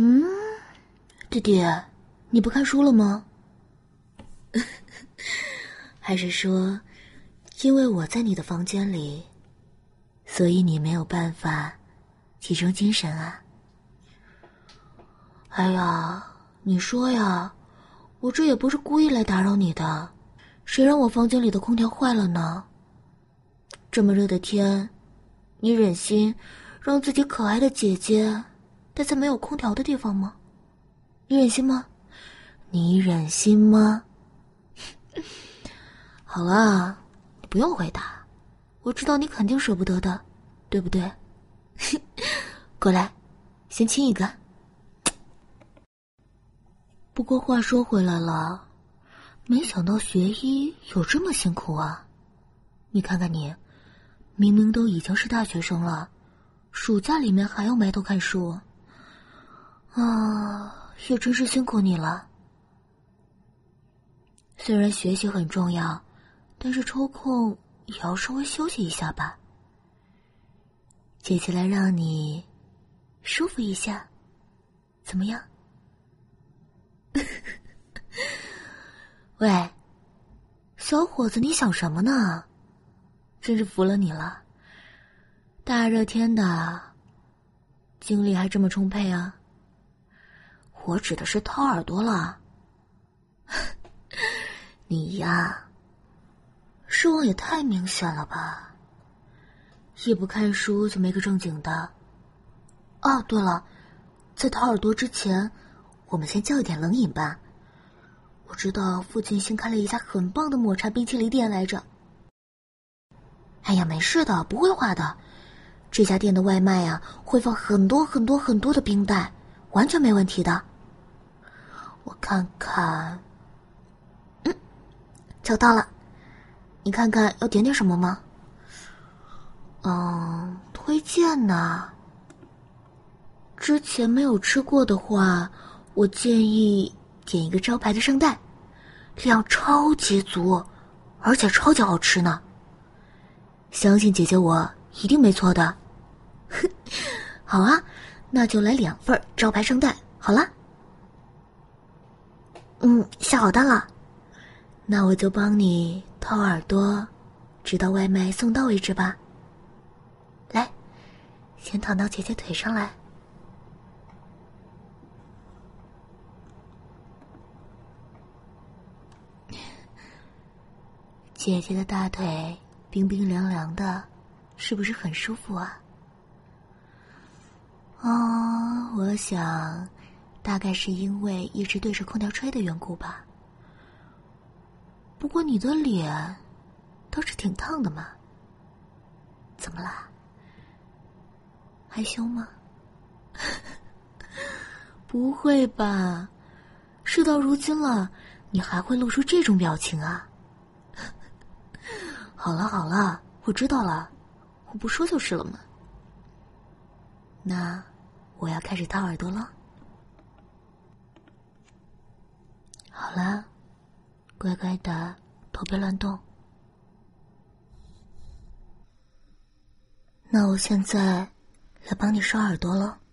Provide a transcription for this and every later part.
弟弟，你不看书了吗？还是说，因为我在你的房间里，所以你没有办法集中精神啊？哎呀，你说呀，我这也不是故意来打扰你的，谁让我房间里的空调坏了呢？这么热的天，你忍心让自己可爱的姐姐待在没有空调的地方吗？你忍心吗？你忍心吗？好了，你不用回答，我知道你肯定舍不得的，对不对？过来，先亲一个。不过话说回来了，没想到学医有这么辛苦啊！你看看你，明明都已经是大学生了，暑假里面还要埋头看书，也真是辛苦你了。虽然学习很重要，但是抽空也要稍微休息一下吧。姐姐来让你舒服一下，怎么样？喂，小伙子，你想什么呢？真是服了你了，大热天的，精力还这么充沛啊。我指的是掏耳朵了。你呀，失望也太明显了吧，一不看书就没个正经的。哦，对了，在掏耳朵之前，我们先叫一点冷饮吧。我知道附近新开了一家很棒的抹茶冰淇淋店来着。哎呀，没事的，不会化的。这家店的外卖啊，会放很多很多很多的冰袋，完全没问题的。我看看，找到了。你看看要点什么吗？推荐呢？之前没有吃过的话，我建议点一个招牌的圣代，量超级足，而且超级好吃呢。相信姐姐我一定没错的。好啊，那就来2份招牌圣代，好了。下好单了，那我就帮你掏耳朵，直到外卖送到为止吧。来，先躺到姐姐腿上来。姐姐的大腿冰冰凉凉的，是不是很舒服啊？我想大概是因为一直对着空调吹的缘故吧。不过你的脸倒是挺烫的嘛，怎么啦？害羞吗？不会吧，事到如今了，你还会露出这种表情啊？好了好了，我知道了，我不说就是了嘛。那我要开始掏耳朵了。好了，乖乖的，头别乱动。那我现在来帮你刷耳朵了。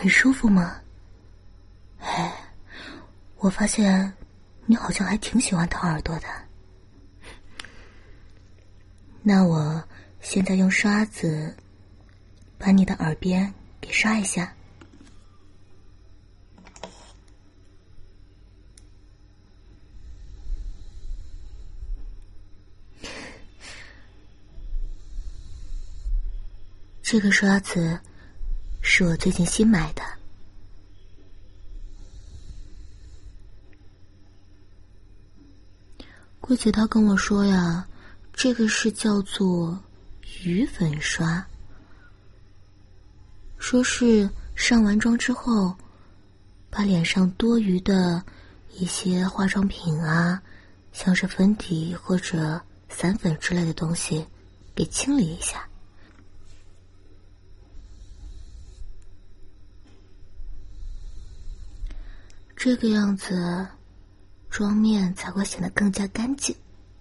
很舒服吗？哎，我发现你好像还挺喜欢掏耳朵的。那我现在用刷子把你的耳边给刷一下。这个刷子是我最近新买的，桂姐她跟我说呀，这个是叫做鱼粉刷，说是上完妆之后，把脸上多余的一些化妆品啊，像是粉底或者散粉之类的东西给清理一下。这个样子，妆面才会显得更加干净。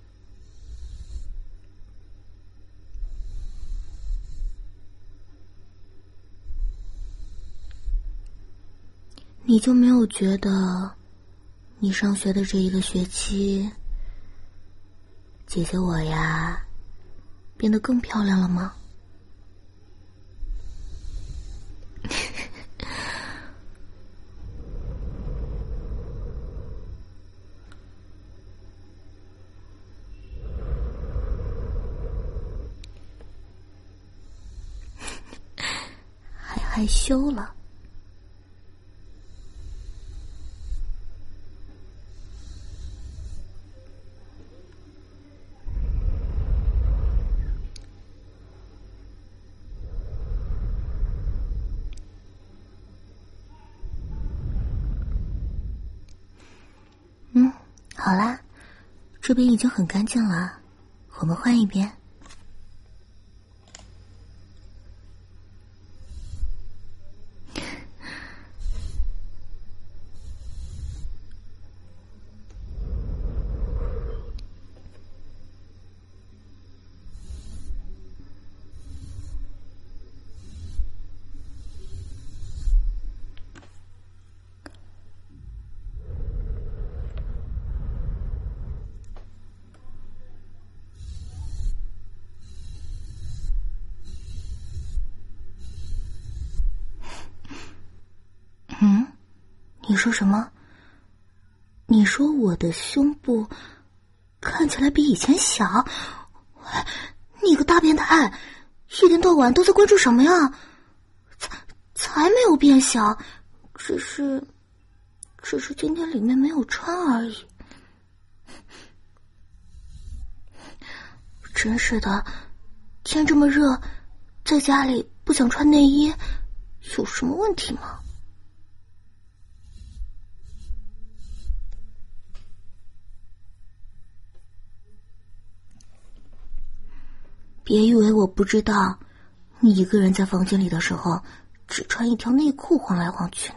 你就没有觉得，你上学的这一个学期，姐姐我呀，变得更漂亮了吗？还害羞了。好啦，这边已经很干净了，我们换一边。你说什么？你说我的胸部看起来比以前小？你个大变态，一天到晚都在关注什么呀？才没有变小，只是今天里面没有穿而已。真是的，天这么热，在家里不想穿内衣，有什么问题吗？别以为我不知道，你一个人在房间里的时候，只穿一条内裤晃来晃去呢。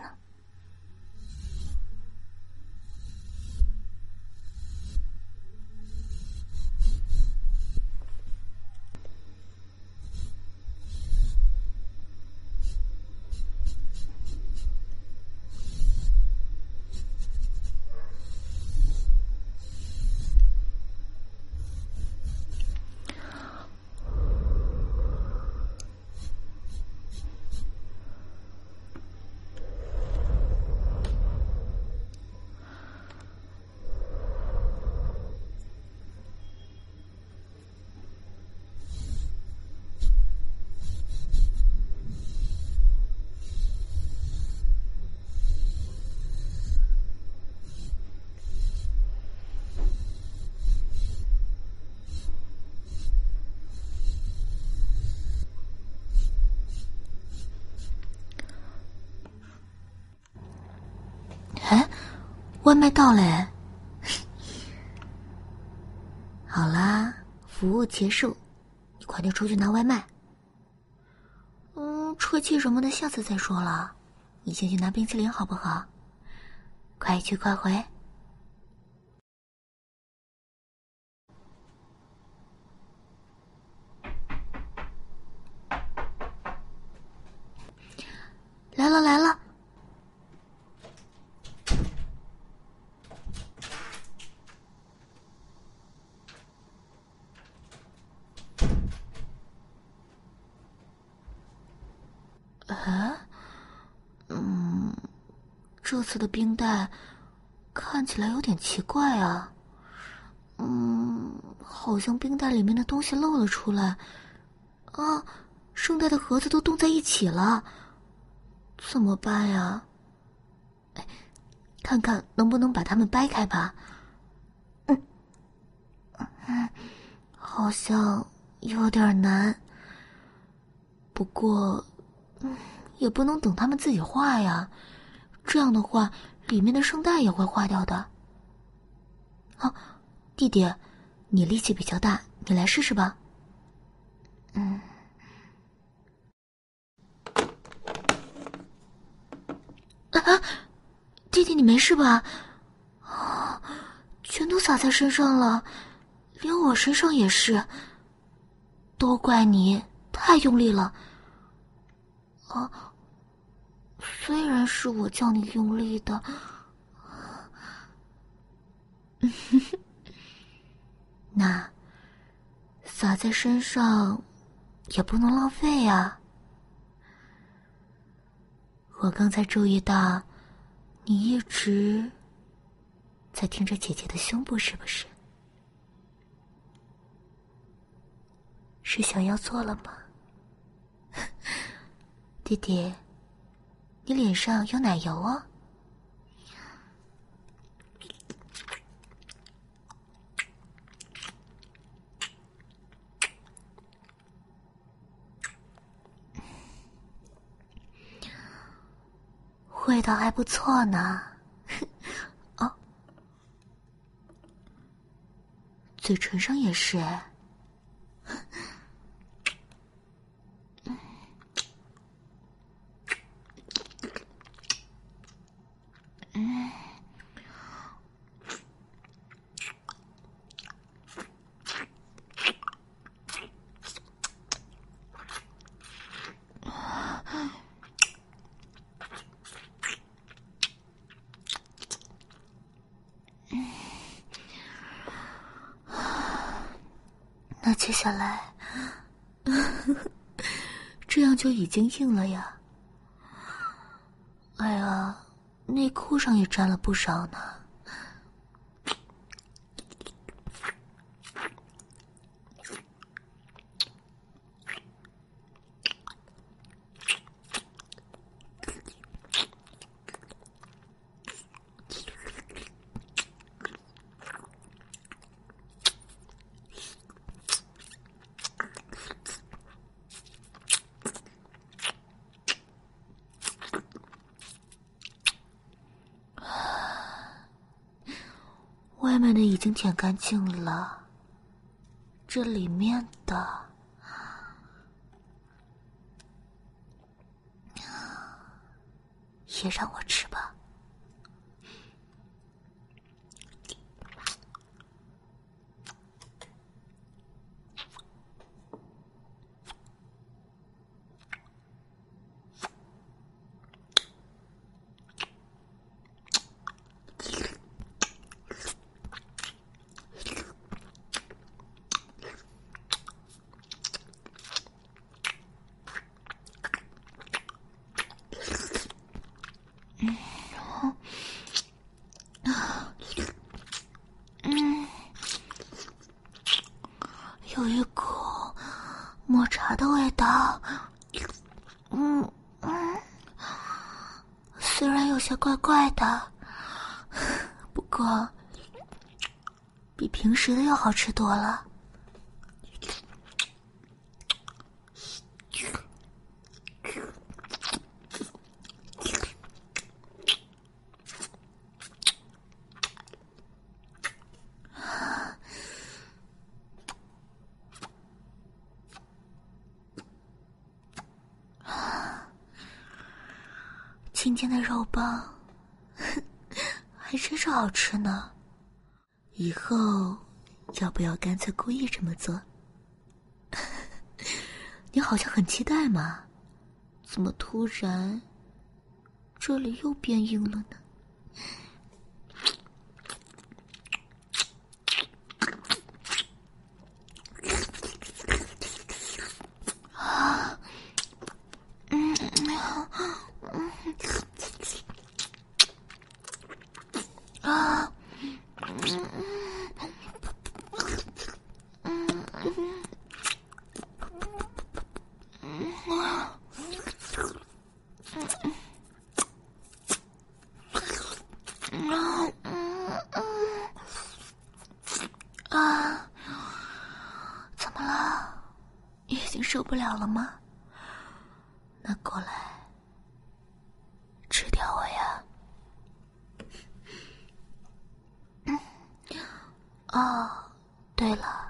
哎，外卖到嘞！好啦，服务结束，你快点出去拿外卖。吹气什么的下次再说了，你先去拿冰淇淋好不好？快去快回。来了来了， 这次的冰袋看起来有点奇怪啊。好像冰袋里面的东西漏了出来。啊，圣代的盒子都冻在一起了，怎么办呀？看看能不能把它们掰开吧。好像有点难。不过，也不能等它们自己化呀，这样的话，里面的圣代也会化掉的。啊，弟弟，你力气比较大，你来试试吧。弟弟，你没事吧？全都洒在身上了，连我身上也是。都怪你，太用力了。虽然是我叫你用力的。那洒在身上也不能浪费呀。我刚才注意到你一直在听着姐姐的胸部，是不是？是想要做了吗？弟弟，你脸上有奶油哦。味道还不错呢。哦，嘴唇上也是哎。那接下来，这样就已经硬了呀。哎呀，内裤上也沾了不少呢。外面的已经舔干净了，这里面的也让我吃吧。有一股抹茶的味道。虽然有些怪怪的，不过比平时的要好吃多了。今天的肉棒还真是好吃呢，以后要不要干脆故意这么做？你好像很期待嘛，怎么突然这里又变硬了呢？ 啊，怎么了？已经受不了了吗？那过来，吃掉我呀！哦，对了，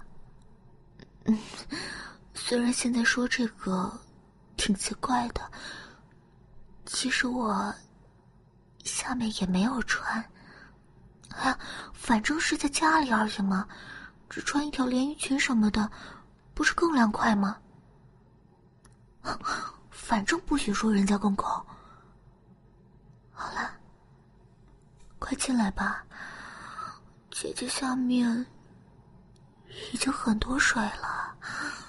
虽然现在说这个挺奇怪的，其实我下面也没有穿。哎呀，反正是在家里而已嘛，只穿一条连衣裙什么的，不是更凉快吗？反正不许说人家公口。好了，快进来吧，姐姐下面已经很多水了。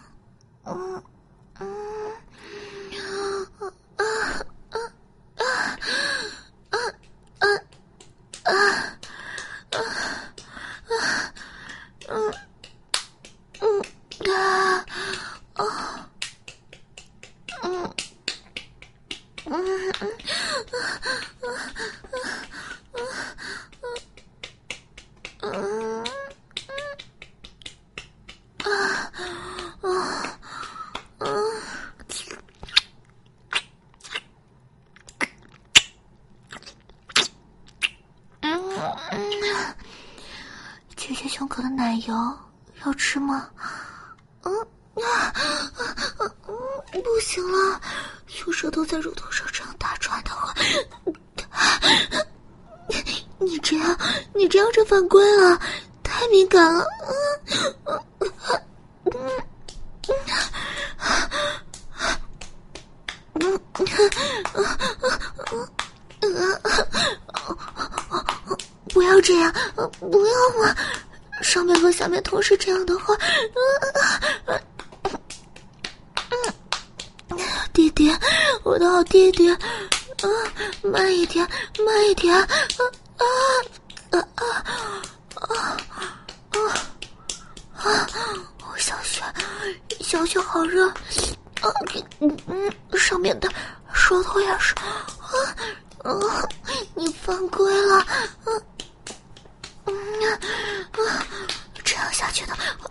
姐姐胸口的奶油要吃吗？不行了，用舌头在乳头上这样打转的话，你这样就犯规了，太敏感了。不要这样，不要嘛！上面和下面同时这样的话，弟弟，我的好弟弟，慢一点，慢一点，小雪好热，上面的舌头也是，你犯规了，这样下去的，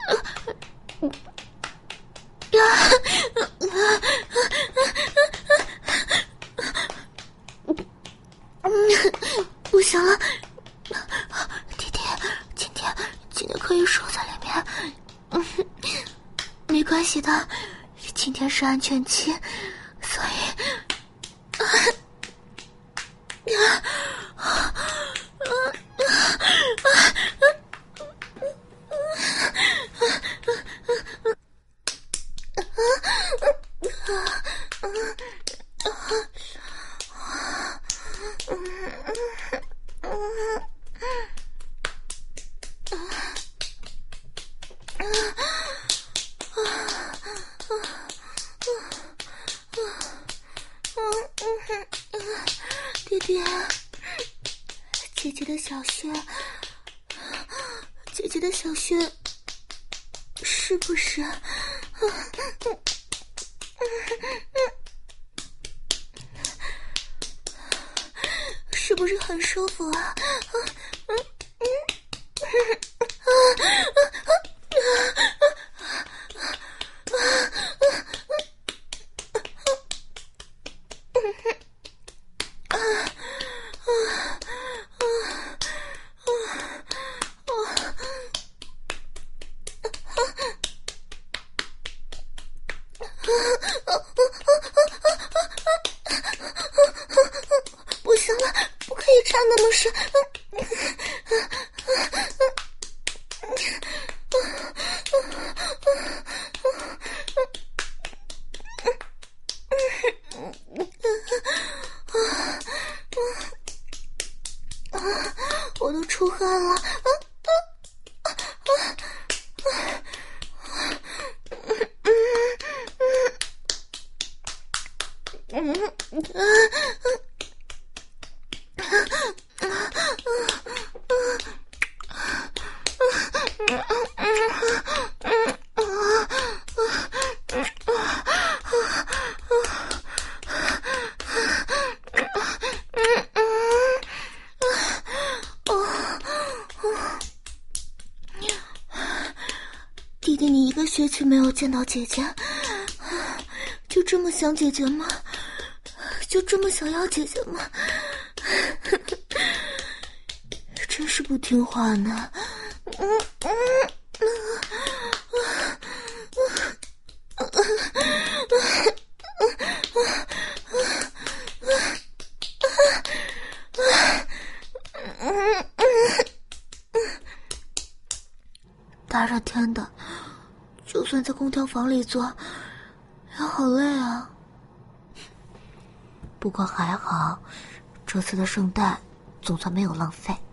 不行了，弟弟，今天可以守在里面，没关系的，今天是安全期，所以，弟弟，姐姐的小穴，姐姐的小穴，是不是？是不是很舒服啊？不行了，不可以插那么深。我都出汗了。 弟弟，你1个学期没有见到姐姐，就这么想姐姐吗？就这么想要姐姐吗？真是不听话呢。大热天的，就算在空调房里坐，也好累啊。不过还好，这次的圣诞总算没有浪费。